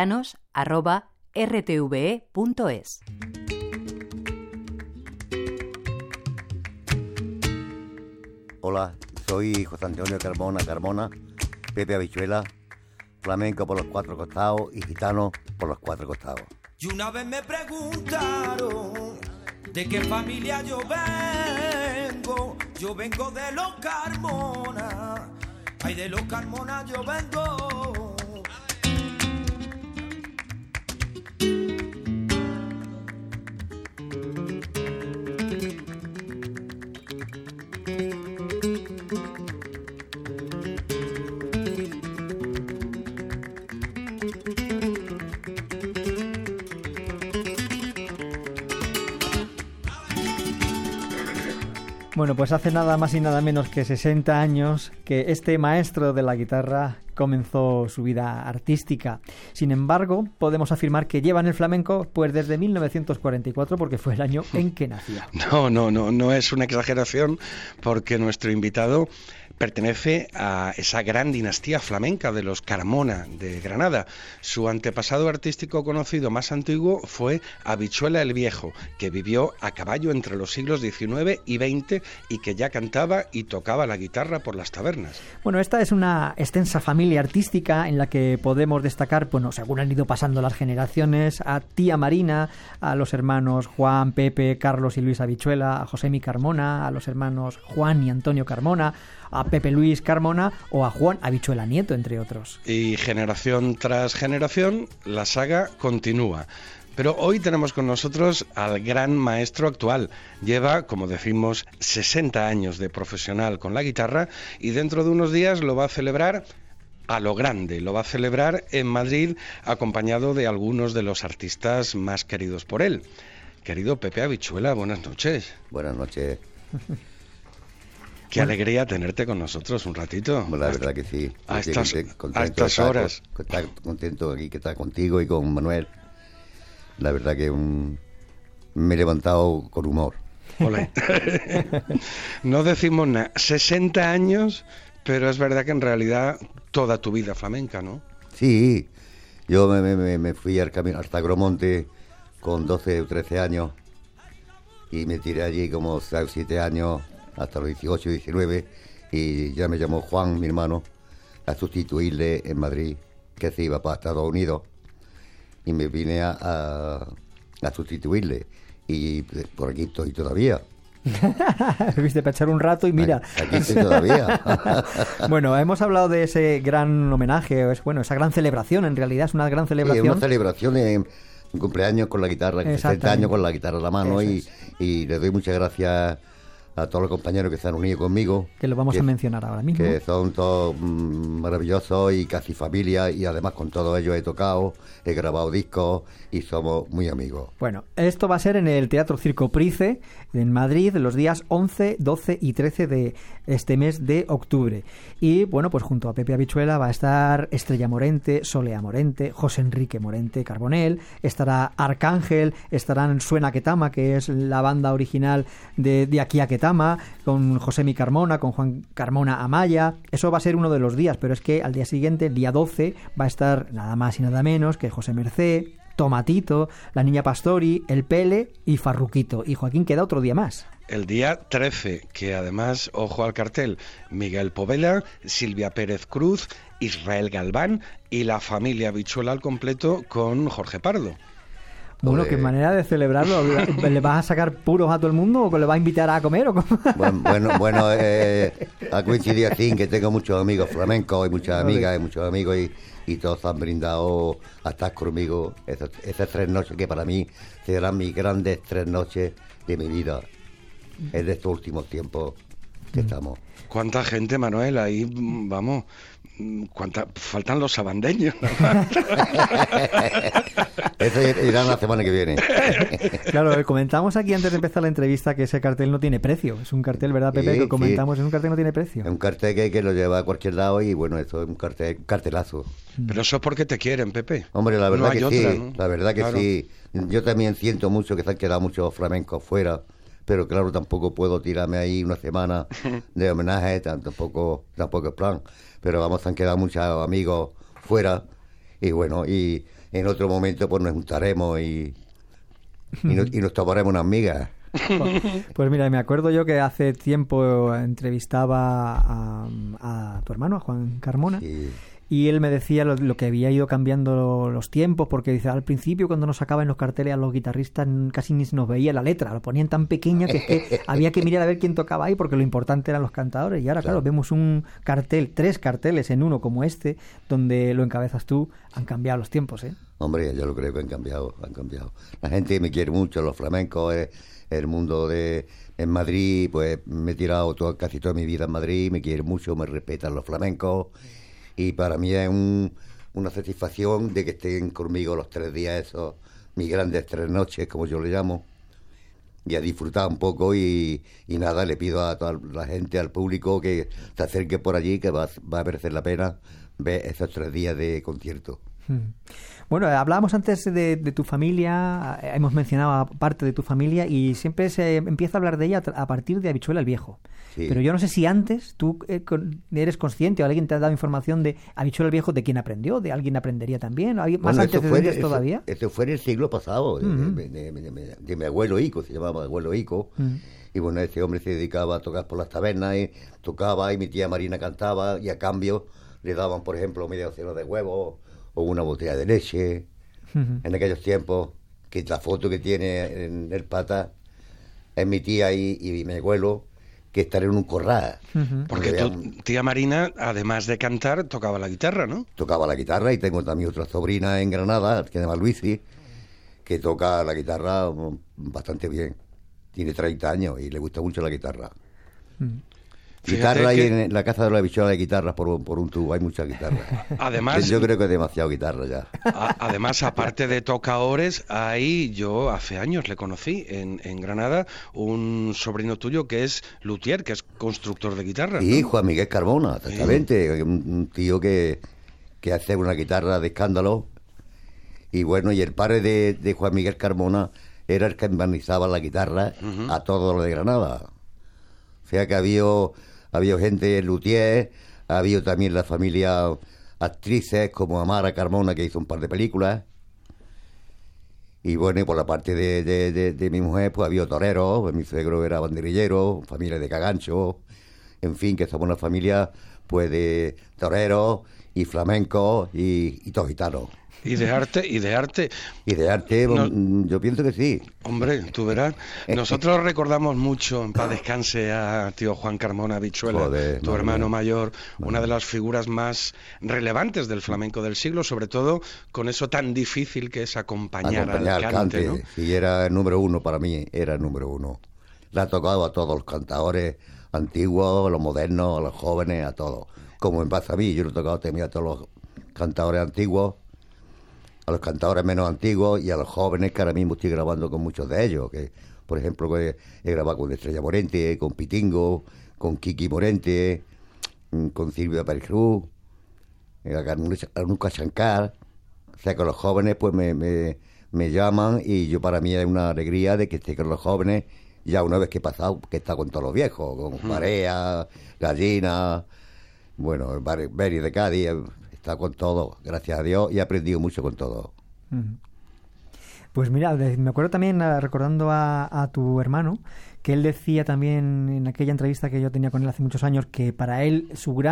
gitanos@rtve.es. Hola, soy José Antonio Carmona, Pepe Habichuela, flamenco por los 4 costados y gitano por los 4 costados. Y una vez me preguntaron de qué familia yo vengo de los Carmona, ay, de los Carmona yo vengo. Bueno, pues hace nada más y nada menos que 60 años que este maestro de la guitarra comenzó su vida artística. Sin embargo, podemos afirmar que lleva en el flamenco pues desde 1944, porque fue el año en que nació. No es una exageración, porque nuestro invitado pertenece a esa gran dinastía flamenca de los Carmona de Granada. Su antepasado artístico conocido más antiguo fue Habichuela el Viejo, que vivió a caballo entre los siglos XIX y XX y que ya cantaba y tocaba la guitarra por las tabernas. Bueno, esta es una extensa familia artística en la que podemos destacar, bueno, según han ido pasando las generaciones, a tía Marina, a los hermanos Juan, Pepe, Carlos y Luis Habichuela, a Josemi Carmona, a los hermanos Juan y Antonio Carmona, a Pepe Luis Carmona o a Juan Habichuela Nieto, entre otros. Y generación tras generación, la saga continúa. Pero hoy tenemos con nosotros al gran maestro actual. Lleva, como decimos, 60 años de profesional con la guitarra y dentro de unos días lo va a celebrar a lo grande. Lo va a celebrar en Madrid acompañado de algunos de los artistas más queridos por él. Querido Pepe Habichuela, buenas noches. Buenas noches. Qué alegría tenerte con nosotros un ratito. Bueno, la verdad que sí. A estas horas. Estar contento aquí que estar contigo y con Manuel. La verdad que me he levantado con humor. Olé. No decimos nada. 60 años, pero es verdad que en realidad toda tu vida flamenca, ¿no? Sí. Yo me fui al camino hasta Agromonte con 12 o 13 años y me tiré allí como 6 o 7 años hasta los 18, 19 y ya me llamó Juan, mi hermano, a sustituirle en Madrid, que se iba para Estados Unidos. Y me vine a sustituirle. Y por aquí estoy todavía. Viste para echar un rato y mira. Aquí estoy todavía. Bueno, hemos hablado de ese gran homenaje, esa gran celebración, en realidad es una gran celebración. Sí, una celebración en cumpleaños con la guitarra, 60 años con la guitarra en la mano y le doy muchas gracias a todos los compañeros que se han unido conmigo. Que lo vamos a mencionar ahora mismo. Que son todos maravillosos y casi familia, y además con todos ellos he tocado, he grabado discos y somos muy amigos. Bueno, esto va a ser en el Teatro Circo Price, en Madrid, los días 11, 12 y 13 de este mes de octubre. Y bueno, pues junto a Pepe Habichuela va a estar Estrella Morente, Solea Morente, José Enrique Morente Carbonell, estará Arcángel, estarán Suena Ketama, que es la banda original de Aquí a Ketama, con Josemi Carmona, con Juan Carmona Amaya. Eso va a ser uno de los días, pero es que al día siguiente, el día 12, va a estar nada más y nada menos que José Mercé, Tomatito, la Niña Pastori, El Pele y Farruquito. Y Joaquín, queda otro día más. El día 13, que además, ojo al cartel, Miguel Poveda, Silvia Pérez Cruz, Israel Galván y la familia Habichuela al completo con Jorge Pardo. Bueno, qué manera de celebrarlo. ¿Le vas a sacar puros a todo el mundo o le vas a invitar a comer? ¿O bueno, ha coincidido así que tengo muchos amigos flamencos y muchas amigas y muchos amigos y todos han brindado a estar conmigo esas 3 noches que para mí serán mis grandes 3 noches de mi vida en estos últimos tiempos que estamos. ¿Cuánta gente, Manuel? Ahí, vamos, faltan los sabandeños. Eso irá la semana que viene. Claro, comentamos aquí antes de empezar la entrevista que ese cartel no tiene precio. Es un cartel, ¿verdad, Pepe? Sí, que comentamos, sí. Es un cartel que no tiene precio. Es un cartel que lo lleva a cualquier lado y bueno, eso es un cartelazo. Pero eso es porque te quieren, Pepe. Hombre, la verdad no hay que otra, sí, ¿no? La verdad que claro. Sí. Yo también siento mucho que se han quedado muchos flamencos fuera, pero claro, tampoco puedo tirarme ahí una semana de homenaje, tampoco es plan. Pero vamos, se han quedado muchos amigos fuera y bueno, y en otro momento pues nos juntaremos y nos tomaremos unas migas. Pues mira, me acuerdo yo que hace tiempo entrevistaba a tu hermano, a Juan Carmona. Sí. Y él me decía lo que había ido cambiando los tiempos, porque dice, al principio cuando nos sacaban los carteles a los guitarristas casi ni se nos veía la letra, lo ponían tan pequeña que es que había que mirar a ver quién tocaba ahí, porque lo importante eran los cantadores. Y ahora, claro, vemos un cartel, 3 carteles en uno como este, donde lo encabezas tú. Han cambiado los tiempos, ¿eh? Hombre, yo lo creo que han cambiado. La gente me quiere mucho, los flamencos, el mundo en Madrid, pues me he tirado casi toda mi vida en Madrid, me quiere mucho, me respetan los flamencos. Y para mí es una satisfacción de que estén conmigo los 3 días esos, mis grandes 3 noches, como yo le llamo, y a disfrutar un poco y nada, le pido a toda la gente, al público, que se acerque por allí, que va a merecer la pena ver esos 3 días de concierto. Bueno, hablábamos antes de tu familia, hemos mencionado parte de tu familia y siempre se empieza a hablar de ella a partir de Habichuela el Viejo. Sí. Pero yo no sé si antes tú eres consciente o alguien te ha dado información de Habichuela el Viejo, de quién aprendió, de alguien aprendería también, más antes de ellos todavía. Eso fue en el siglo pasado, de mi abuelo Ico, se llamaba abuelo Ico. Y bueno, ese hombre se dedicaba a tocar por las tabernas, y tocaba, y mi tía Marina cantaba, y a cambio le daban, por ejemplo, medio docena de huevos o una botella de leche. En aquellos tiempos, que la foto que tiene en el pata es mi tía y mi abuelo, que están en un corral. Porque tu tía Marina, además de cantar, tocaba la guitarra, ¿no? Tocaba la guitarra, y tengo también otra sobrina en Granada, que se llama Luisi, que toca la guitarra bastante bien. Tiene 30 años y le gusta mucho la guitarra. Guitarra, y en la casa de la Habichuela de guitarras por un tubo, hay muchas guitarras. Además, yo creo que es demasiado guitarra ya. Además, aparte de tocaores, yo hace años le conocí en Granada un sobrino tuyo que es luthier, que es constructor de guitarras. Sí, ¿no? Juan Miguel Carmona, exactamente. Un tío que hace una guitarra de escándalo. Y bueno, y el padre de Juan Miguel Carmona era el que embarnizaba la guitarra a todo lo de Granada. O sea que había gente luthier, había también la familia actrices como Amara Carmona, que hizo un par de películas. Y bueno, y por la parte de mi mujer, pues había toreros, pues mi suegro era banderillero, familia de Cagancho, en fin, que somos una familia pues de toreros y flamencos y todos gitanos. Y de arte. Y de arte, no, yo pienso que sí. Hombre, tú verás. Nosotros recordamos mucho, en paz descanse, a tío Juan Carmona Habichuela, tu hermano mayor, una de las figuras más relevantes del flamenco del siglo, sobre todo con eso tan difícil que es acompañar al cante, ¿no? Sí, era el número uno para mí, era el número uno. Le ha tocado a todos los cantadores antiguos, a los modernos, a los jóvenes, a todos. Como me pasa a mí, yo le he tocado también a todos los cantadores antiguos, a los cantadores menos antiguos y a los jóvenes, que ahora mismo estoy grabando con muchos de ellos, que por ejemplo he grabado con Estrella Morente, con Pitingo, con Kiki Morente, con Silvia Pérez Cruz, a Nuca Shankar. O sea, con los jóvenes pues me llaman, y yo, para mí es una alegría de que esté con los jóvenes, ya una vez que he pasado, que está con todos los viejos, con Marea, Gallina, bueno, Beri de Cádiz. Está con todo, gracias a Dios, y he aprendido mucho con todo. Pues mira, me acuerdo también, recordando a tu hermano, que él decía también en aquella entrevista que yo tenía con él hace muchos años, que para él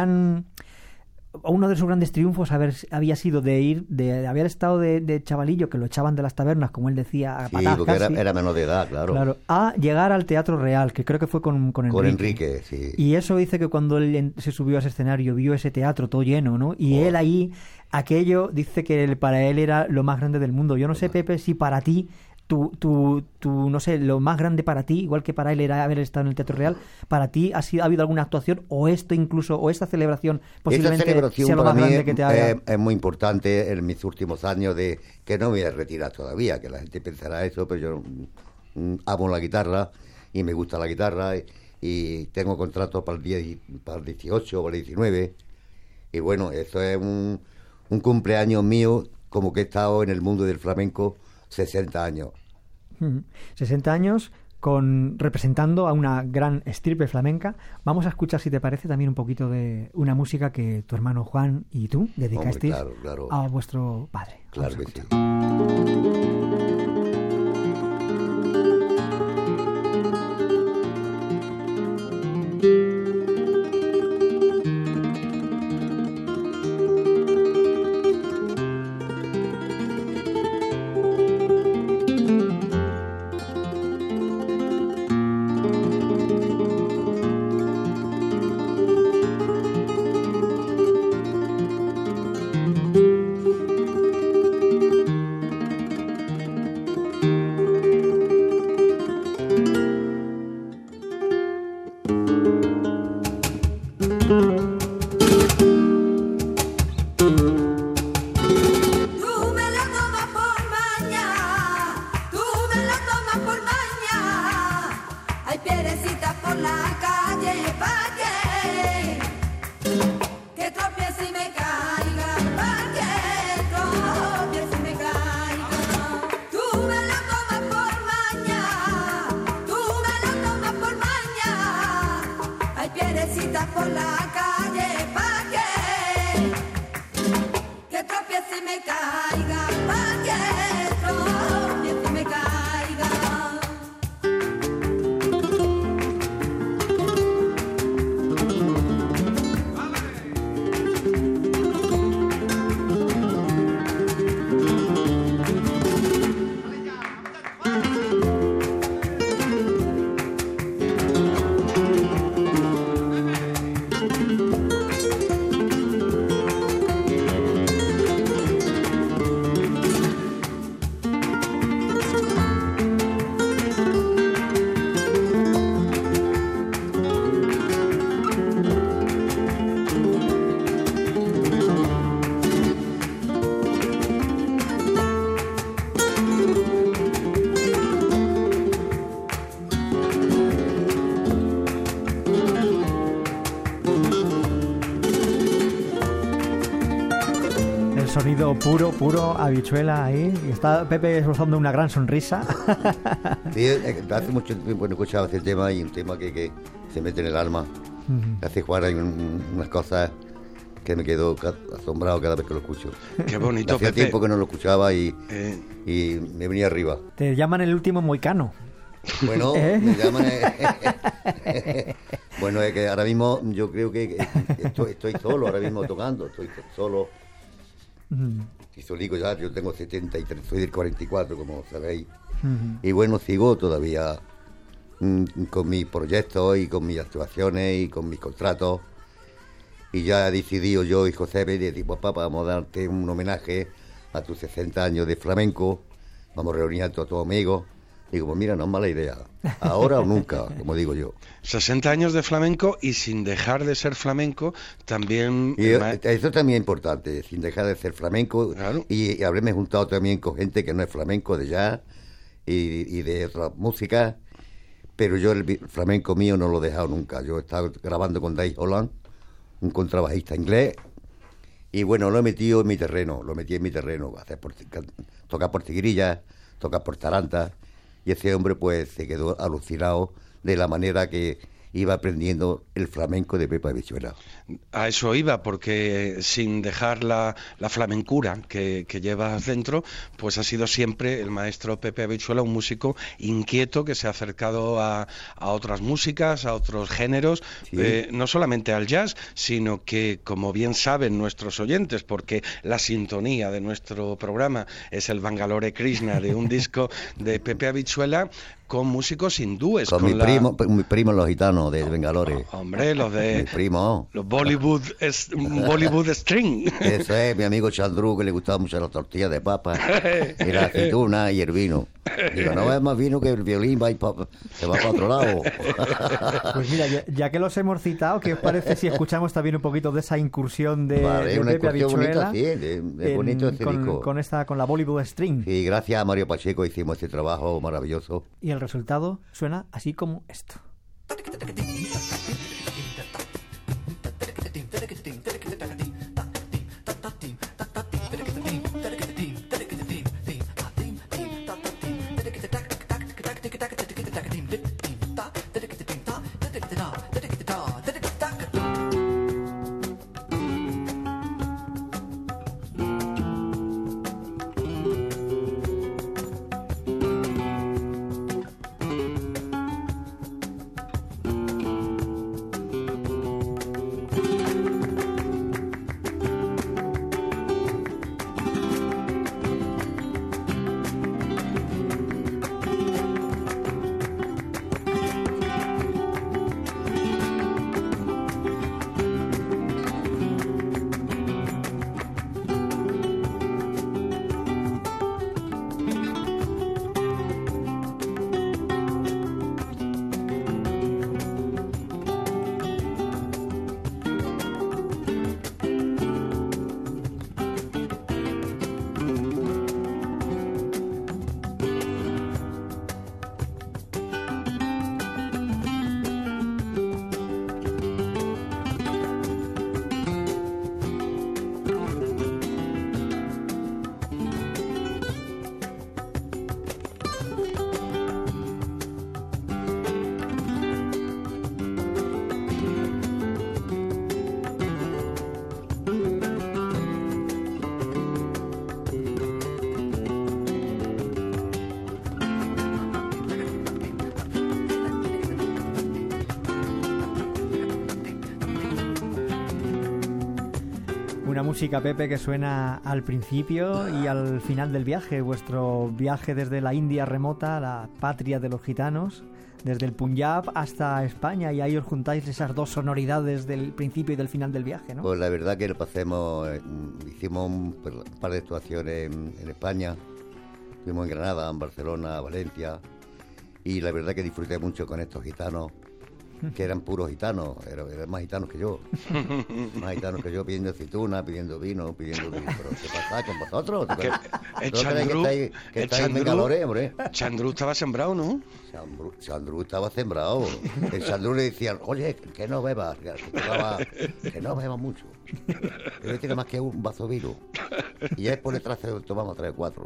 uno de sus grandes triunfos había sido de haber estado de chavalillo, que lo echaban de las tabernas, como él decía, a patadas, porque era menor de edad, claro, a llegar al Teatro Real, que creo que fue con Enrique. Con Enrique, sí. Y eso dice que cuando él se subió a ese escenario, vio ese teatro todo lleno, ¿no? Y él ahí, aquello, dice que para él era lo más grande del mundo. Yo no sé, Pepe, si para ti no sé, lo más grande para ti, igual que para él era haber estado en el Teatro Real, para ti ha habido alguna actuación, o esta celebración posiblemente sea lo más grande que te haga. Es muy importante en mis últimos años, de que no me voy a retirar todavía, que la gente pensará eso, pero yo amo la guitarra y me gusta la guitarra, y tengo contrato para el 18 o el 19, y bueno, eso es un cumpleaños mío, como que he estado en el mundo del flamenco 60 años. 60 años representando a una gran estirpe flamenca. Vamos a escuchar, si te parece, también un poquito de una música que tu hermano Juan y tú dedicasteis claro. a vuestro padre. Claro que sí. me caiga, maestro, ni que me caiga. Sonido puro, habichuela ahí. Y está Pepe esbozando una gran sonrisa. Sí, hace mucho tiempo no escuchaba ese tema y un tema que se mete en el alma. Hace jugar hay unas cosas que me quedo asombrado cada vez que lo escucho. Qué bonito, Hacía Pepe. tiempo que no lo escuchaba y me venía arriba. Te llaman el último moicano. Bueno, me llaman... Bueno, es que ahora mismo yo creo que estoy solo, ahora mismo tocando, estoy solo. Y solico ya, yo tengo 73, soy del 44, como sabéis. Y bueno, sigo todavía con mis proyectos y con mis actuaciones y con mis contratos. Y ya he decidido yo y José, de decir, pues papá, vamos a darte un homenaje a tus 60 años de flamenco. Vamos a reunir a todos tus amigos. Digo, pues mira, no es mala idea. Ahora o nunca, como digo yo. 60 años de flamenco y sin dejar de ser flamenco también... Y eso también es importante, sin dejar de ser flamenco. Claro. Y haberme juntado también con gente que no es flamenco, de jazz y de otra música. Pero yo el flamenco mío no lo he dejado nunca. Yo he estado grabando con Dave Holland, un contrabajista inglés. Y bueno, lo he metido en mi terreno, tocar por tigrillas, tocar por tarantas. Y ese hombre pues se quedó alucinado de la manera que iba aprendiendo el flamenco de Pepe Habichuela. A eso iba, porque sin dejar la flamencura que llevas dentro, pues ha sido siempre el maestro Pepe Habichuela un músico inquieto que se ha acercado a otras músicas, a otros géneros, Sí. No solamente al jazz, sino que, como bien saben nuestros oyentes, porque la sintonía de nuestro programa es el Bangalore Krishna de un disco de Pepe Habichuela, con músicos hindúes. Con mi primo los gitanos de Bengalore. Hombre, los de... Mi primo. Los Bollywood String. Eso es, mi amigo Chandru, que le gustaba mucho las tortillas de papa, y la aceituna y el vino. Digo, no es más vino que el violín, se va para otro lado. Pues mira, ya que los hemos citado, ¿qué os parece si escuchamos también un poquito de esa incursión de Una Pepe incursión Habichuela? bonita, sí, de bonito ese disco. Con la Bollywood String. Y gracias a Mario Pacheco hicimos este trabajo maravilloso. Y el resultado suena así como esto. música, Pepe, que suena al principio y al final del viaje, vuestro viaje desde la India remota, la patria de los gitanos, desde el Punjab hasta España, y ahí os juntáis esas dos sonoridades del principio y del final del viaje, ¿no? Pues la verdad que lo pasemos, hicimos un par de actuaciones en España, fuimos en Granada, en Barcelona, Valencia, y la verdad que disfruté mucho con estos gitanos, que eran puros gitanos, eran más gitanos que yo, pidiendo aceituna, pidiendo vino, pidiendo vino. Pero ¿qué pasa con vosotros? Que estáis megalores, hombre? Chandru estaba sembrado, ¿no? Chandru estaba sembrado. El Chandru le decían, oye, que no bebas, que no bebas mucho. Pero tiene más que un vaso de vino. Y es por detrás tomamos 3 o 4.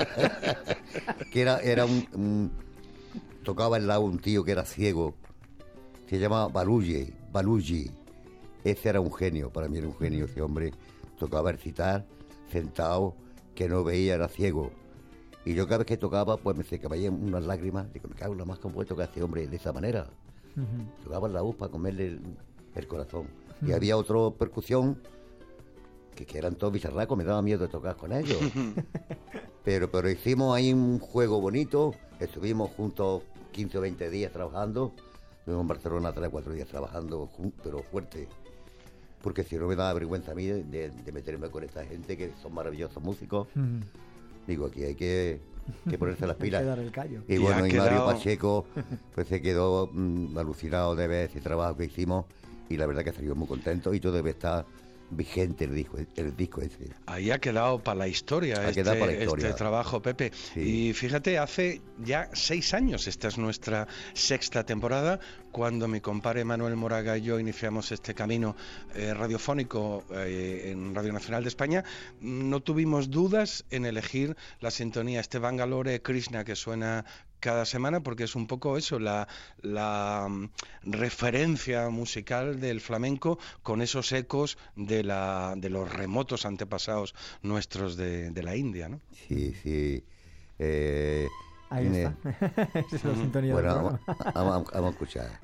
Que era un tocaba al lado un tío que era ciego, se llamaba Baluji. Ese era un genio, para mí era un genio ese hombre. Tocaba recitar, sentado, que no veía, era ciego. Y yo cada vez que tocaba, pues me se caían unas lágrimas. Digo, me cago en la más compuesto que hace hombre de esa manera. Tocaba la voz para comerle el corazón. Y había otra percusión, que eran todos bicharracos, me daba miedo de tocar con ellos. Pero hicimos ahí un juego bonito, estuvimos juntos 15 o 20 días trabajando. Estuvimos en Barcelona 3 o 4 días trabajando, pero fuerte. Porque si no me daba vergüenza a mí de meterme con esta gente que son maravillosos músicos. Digo, aquí hay que ponerse las pilas. Hay que dar el callo. Y bueno, y Mario Pacheco pues se quedó alucinado de ver ese trabajo que hicimos, y la verdad que salió muy contento, y todo debe estar vigente el disco ese. Ahí ha quedado para la historia, este trabajo, Pepe. Sí. Y fíjate, hace ya 6 años, esta es nuestra 6ª temporada, cuando mi compadre Manuel Moraga y yo iniciamos este camino radiofónico en Radio Nacional de España. No tuvimos dudas en elegir la sintonía, este Bangalore Krishna que suena cada semana, porque es un poco eso, la referencia musical del flamenco, con esos ecos de los remotos antepasados nuestros de la India, ¿no? Sí. Ahí está. Esa es la sintonía. Bueno, vamos a escuchar.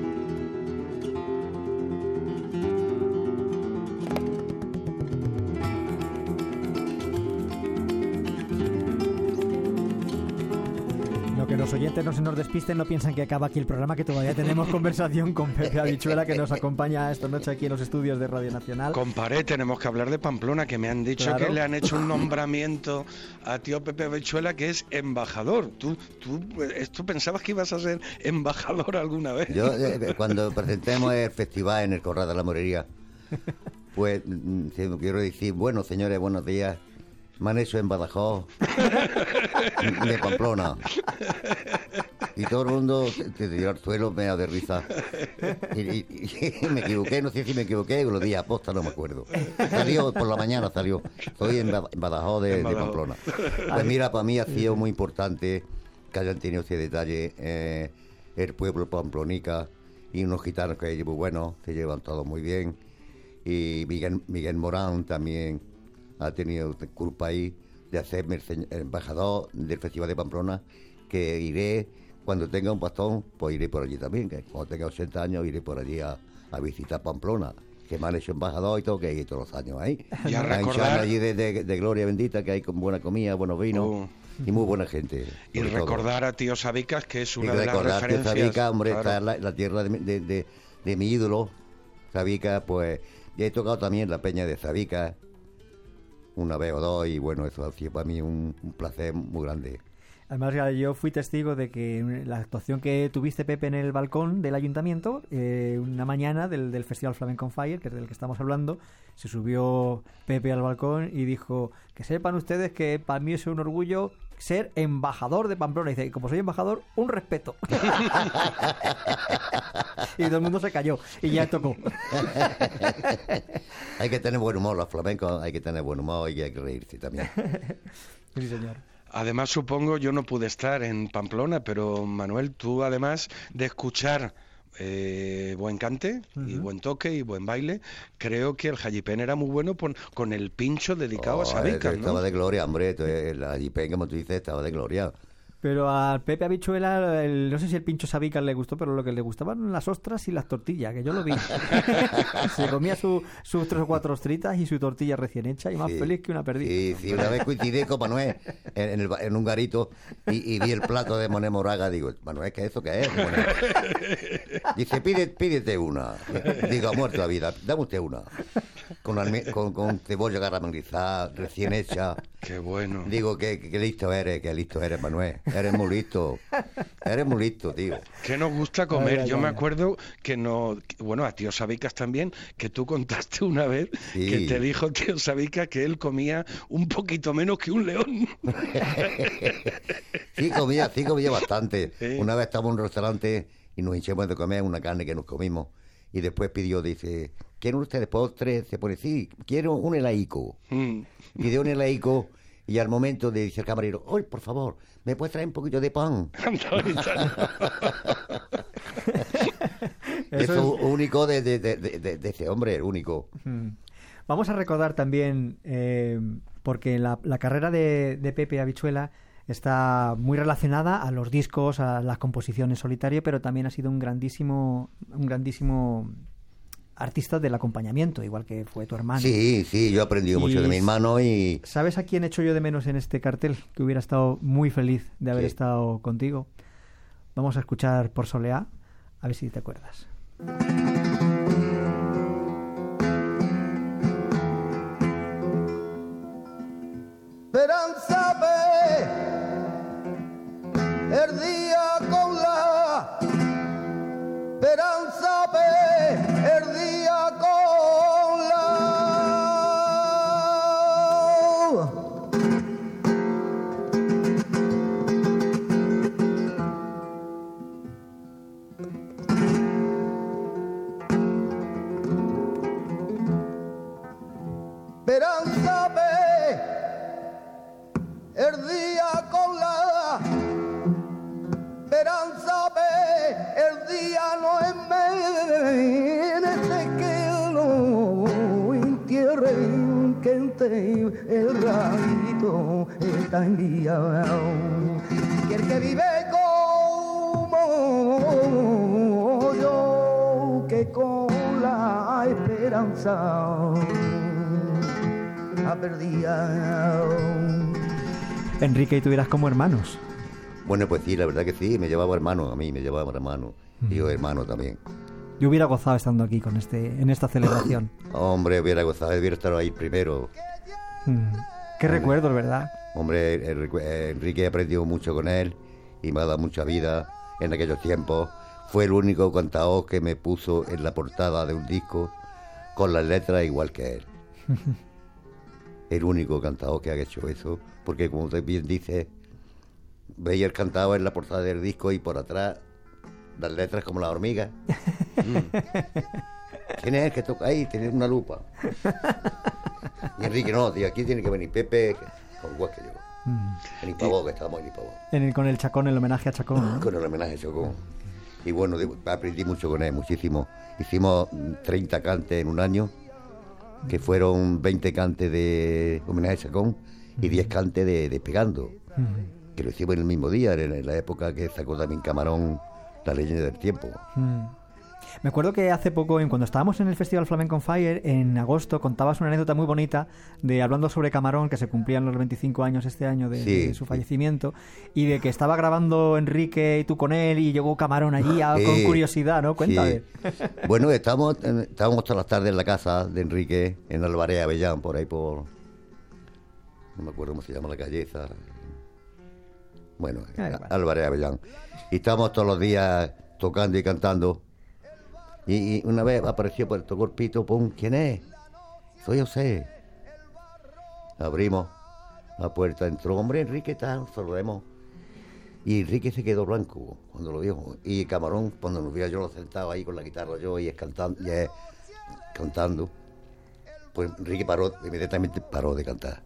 Que los oyentes no se nos despisten, no piensan que acaba aquí el programa, que todavía tenemos conversación con Pepe Habichuela, que nos acompaña esta noche aquí en los estudios de Radio Nacional. Comparé, tenemos que hablar de Pamplona, que me han dicho que le han hecho un nombramiento a tío Pepe Habichuela, que es embajador. ¿Tú pensabas que ibas a ser embajador alguna vez? Yo, cuando presentemos el festival en el Corral de la Morería, pues quiero decir, bueno, señores, buenos días. Me han hecho en Badajoz de Pamplona, y todo el mundo te tiró al suelo, me da de risa, y me equivoqué, no sé si me equivoqué, los días aposta, no me acuerdo. Salió por la mañana, estoy en Badajoz de Pamplona. Pues mira, para mí ha sido muy importante que hayan tenido ese detalle, el pueblo pamplonica, y unos gitanos que hay muy buenos, se llevan todos muy bien, y Miguel Morán también ha tenido culpa ahí de hacerme el embajador del Festival de Pamplona, que iré, cuando tenga un bastón, pues iré por allí también, que cuando tenga 80 años iré por allí a visitar Pamplona, que me han hecho embajador y todo, que hay todos los años ahí. Y a recordar allí de Gloria Bendita, que hay con buena comida, buenos vinos y muy buena gente. Y recordar a tío Sabicas, que es una de las referencias. Recordar a tío Sabicas, hombre, claro. Está la tierra de mi ídolo, Sabicas, pues, y he tocado también la peña de Sabicas una vez o dos, y bueno, eso ha sido para mí un placer muy grande. Además, yo fui testigo de que la actuación que tuviste, Pepe, en el balcón del ayuntamiento, una mañana del Festival Flamenco on Fire, que es del que estamos hablando, se subió Pepe al balcón y dijo, que sepan ustedes que para mí es un orgullo ser embajador de Pamplona. Y dice, y como soy embajador, un respeto. Y todo el mundo se cayó y ya tocó. Hay que tener buen humor, los flamencos, hay que tener buen humor y hay que reírse también. Sí, señor. Además, supongo, yo no pude estar en Pamplona, pero Manuel, tú además de escuchar buen cante y buen toque y buen baile, creo que el jallipén era muy bueno con el pincho dedicado a Sabicas, ¿no? Estaba de gloria, hombre, el jallipén, como tú dices, estaba de gloria. Pero al Pepe Habichuela, no sé si el pincho sabicas le gustó, pero lo que le gustaban las ostras y las tortillas, que yo lo vi. Se comía sus 3 o 4 ostritas y su tortilla recién hecha y más feliz que una perdiz. Sí, una vez coincidí con Manuel en un garito y vi el plato de Monet Moraga. Digo, Manuel, ¿qué es eso? ¿Qué es? Monet? Dice, pídete una. Digo, muerto la vida, dame usted una. Con cebolla caramelizada, recién hecha. Qué bueno. Digo, qué listo eres, Manuel. Eres muy listo, tío. ¿Qué nos gusta comer? Yo me acuerdo que a tío Sabicas también, que tú contaste una vez que te dijo tío Sabicas que él comía un poquito menos que un león. Sí, comía bastante. Sí. Una vez estábamos en un restaurante y nos hinchamos de comer una carne que nos comimos. Y después dice, ¿quieren ustedes postres? Se pone, sí, quiero un helaico. Pidió un helaico y al momento dice el camarero, ¡ay, por favor, me puedes traer un poquito de pan! Eso es único de ese hombre, único. Vamos a recordar también, porque la carrera de Pepe Habichuela está muy relacionada a los discos, a las composiciones solitario, pero también ha sido un grandísimo artista del acompañamiento, igual que fue tu hermano. Sí, yo he aprendido mucho de mi hermano y... ¿Sabes a quién echo yo de menos en este cartel? Que hubiera estado muy feliz de haber estado contigo. Vamos a escuchar Por Soleá, a ver si te acuerdas. Esperanza el día con la esperanza el día con la esperanza el día con la esperanza el día no es menester que lo entierre que el rayito está enviado y el que vive como yo que con la esperanza ha perdido. Enrique, ¿y tú eras como hermanos? Bueno, pues sí, la verdad que sí, me llevaba hermano, y yo hermano también. Yo hubiera gozado estando aquí en esta celebración. Hombre, hubiera estado ahí primero. Qué recuerdos, ¿verdad? Hombre, Enrique aprendió mucho con él y me ha dado mucha vida en aquellos tiempos. Fue el único cantador que me puso en la portada de un disco con las letras igual que él. El único cantador que ha hecho eso, porque como usted bien dice, veía el cantador en la portada del disco y por atrás las letras como la hormiga. ¿Quién es el que toca ahí? Tiene una lupa. Y Enrique, no, tío, aquí tiene que venir Pepe, igual que yo. En Ipavó, que estábamos en Ipavó. Con el Chacón, el homenaje a Chacón, ¿no? Con el homenaje a Chacón. Y bueno, aprendí mucho con él, muchísimo. Hicimos 30 cantes en un año, que fueron 20 cantes de homenaje a Chacón y 10 cantes de Despegando, que lo hicimos en el mismo día, en la época que sacó también Camarón La Leyenda del Tiempo. Me acuerdo que hace poco, cuando estábamos en el Festival Flamenco on Fire, en agosto, contabas una anécdota muy bonita de hablando sobre Camarón, que se cumplían los 25 años este año de su fallecimiento, y de que estaba grabando Enrique y tú con él, y llegó Camarón allí con curiosidad, ¿no? Cuéntame. Bueno, estábamos todas las tardes en la casa de Enrique, en Alvarez Avellán, por ahí por... No me acuerdo cómo se llama la calle esa. Bueno, Alvarez Avellán. Y estábamos todos los días tocando y cantando. Y una vez apareció por el corpito, ¡pum! ¿Quién es? Soy José. Abrimos la puerta, entró, hombre, Enrique, tal, saludemos. Y Enrique se quedó blanco cuando lo vio. Y Camarón, cuando nos vio, yo lo sentaba ahí con la guitarra yo y cantando. Pues Enrique inmediatamente paró de cantar.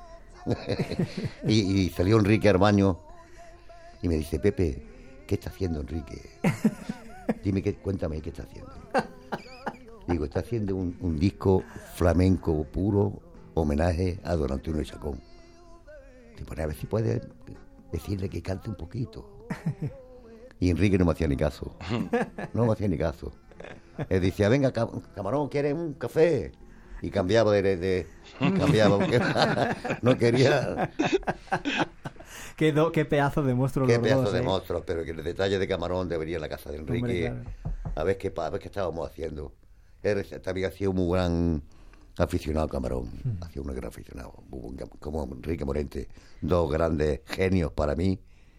y salió Enrique al baño y me dice, Pepe, ¿qué está haciendo Enrique? Cuéntame qué está haciendo. Digo, está haciendo un disco flamenco puro, homenaje a don Antonio Chacón. Te pone a ver si puede decirle que cante un poquito. Y Enrique no me hacía ni caso. No me hacía ni caso. Él decía, venga, Camarón, ¿quieres un café? Y cambiaba cambiaba, porque no quería... Qué pedazo de monstruo. Qué pedazo de monstruo, pero que el detalle de Camarón debería ir a la casa de Enrique. Hombre, claro. a ver qué estábamos haciendo. Él también hacía un muy gran aficionado a Camarón. Hacía un gran aficionado, como Enrique Morente. Dos grandes genios para mí,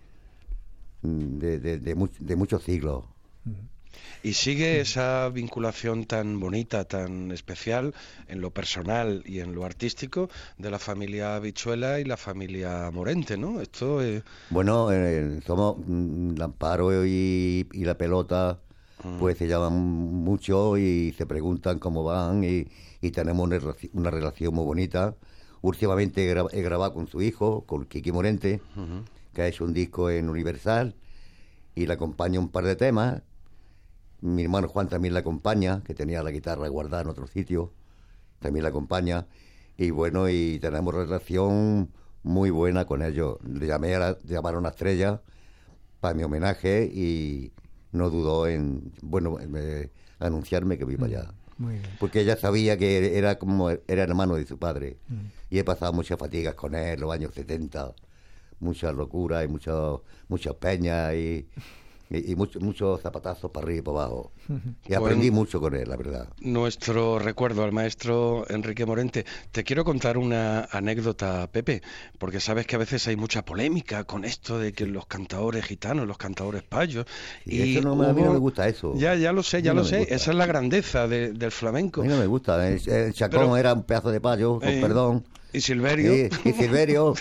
de muchos siglos. ¿Y sigue esa vinculación tan bonita, tan especial, en lo personal y en lo artístico, de la familia Habichuela y la familia Morente, ¿no? Esto Bueno, somos Amparo y la Pelota, pues se llaman mucho y se preguntan cómo van y tenemos una relación muy bonita. Últimamente he grabado con su hijo, con Kiki Morente, que ha hecho un disco en Universal y le acompaña un par de temas. Mi hermano Juan también la acompaña, que tenía la guitarra guardada en otro sitio, también la acompaña. Y bueno, y tenemos relación muy buena con ellos. Le llamaron a Estrella para mi homenaje y no dudó en anunciarme que voy para allá. Muy bien. Porque ella sabía que era hermano de su padre. Y he pasado muchas fatigas con él, los años 70, muchas locuras y muchas peñas y muchos zapatazos para arriba y para abajo. Y aprendí mucho con él, la verdad. Nuestro recuerdo al maestro Enrique Morente. Te quiero contar una anécdota, Pepe, porque sabes que a veces hay mucha polémica con esto de que los cantadores gitanos, los cantadores payos... Y eso a mí no me gusta eso. Ya lo sé. Esa es la grandeza del flamenco. A mí no me gusta. El Chacón era un pedazo de payo, con perdón. Y Silverio. Y Silverio.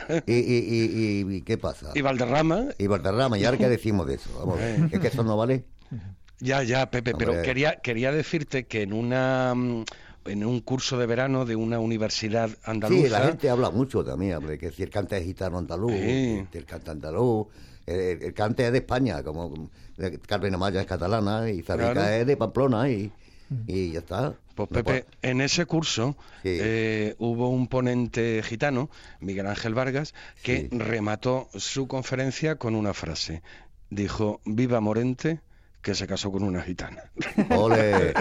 y ¿qué pasa? Y Valderrama. Y ahora qué decimos de eso. Vamos, es que eso no vale. Ya, Pepe, hombre, pero quería decirte que en un curso de verano de una universidad andaluza... Sí, la gente habla mucho también, hombre, que si el cante es gitano andaluz, el cante andaluz, el cante es de España, como Carmen Amaya es catalana y Zabica claro. Es de Pamplona y ya está. Pues Pepe, en ese curso hubo un ponente gitano, Miguel Ángel Vargas, que remató su conferencia con una frase. Dijo, viva Morente, que se casó con una gitana. ¡Ole!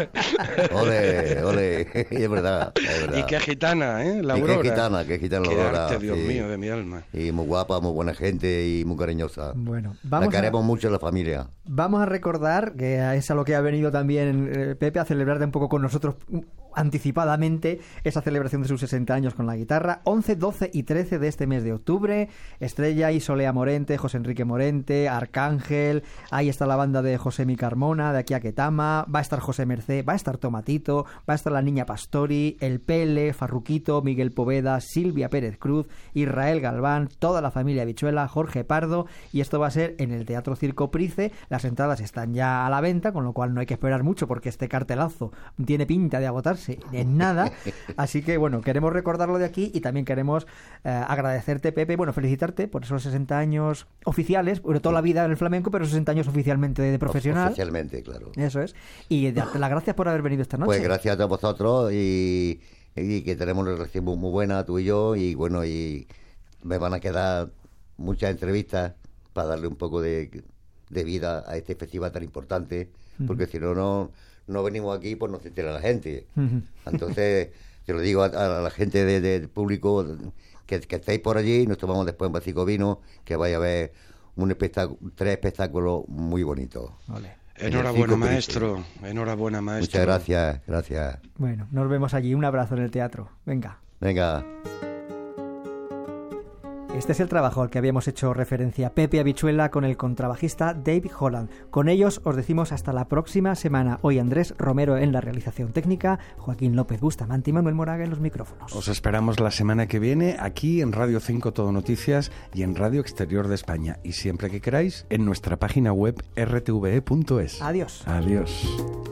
Es verdad. Y qué gitana, la Aurora. Qué gitana la Aurora. Arte, Dios mío, de mi alma. Y muy guapa, muy buena gente y muy cariñosa. Bueno, la queremos mucho en la familia. Vamos a recordar, que es a lo que ha venido también Pepe, a celebrarte un poco con nosotros anticipadamente esa celebración de sus 60 años con la guitarra. 11, 12 y 13 de este mes de octubre. Estrella y Solea Morente, José Enrique Morente, Arcángel, ahí está la banda de José Mi Carmona, de aquí a Ketama, va a estar José Mercé, va a estar Tomatito, va a estar la Niña Pastori, El Pele, Farruquito, Miguel Poveda, Silvia Pérez Cruz, Israel Galván, toda la familia Habichuela, Jorge Pardo, y esto va a ser en el Teatro Circo Price. Las entradas están ya a la venta, con lo cual no hay que esperar mucho porque este cartelazo tiene pinta de agotarse en nada, así que bueno, queremos recordarlo de aquí y también queremos agradecerte, Pepe, felicitarte por esos 60 años oficiales, toda la vida en el flamenco, pero 60 años oficialmente de profesional. Oficialmente, claro. Eso es, y darte las gracias por haber venido esta noche. Pues gracias a vosotros y que tenemos una relación muy buena, tú y yo, y bueno, y me van a quedar muchas entrevistas para darle un poco de vida a este festival tan importante, porque si no venimos aquí, pues no se entera la gente. Entonces, te lo digo a la gente del público que estéis por allí, nos tomamos después un vasico de vino, que vaya a ver tres espectáculos muy bonitos. Vale. Enhorabuena, maestro. Enhorabuena, maestro. Muchas gracias. Bueno, nos vemos allí. Un abrazo en el teatro. Venga. Este es el trabajo al que habíamos hecho referencia, Pepe Habichuela con el contrabajista Dave Holland. Con ellos os decimos hasta la próxima semana. Hoy Andrés Romero en la realización técnica, Joaquín López Bustamante y Manuel Moraga en los micrófonos. Os esperamos la semana que viene aquí en Radio 5 Todo Noticias y en Radio Exterior de España. Y siempre que queráis, en nuestra página web rtve.es. Adiós. Adiós.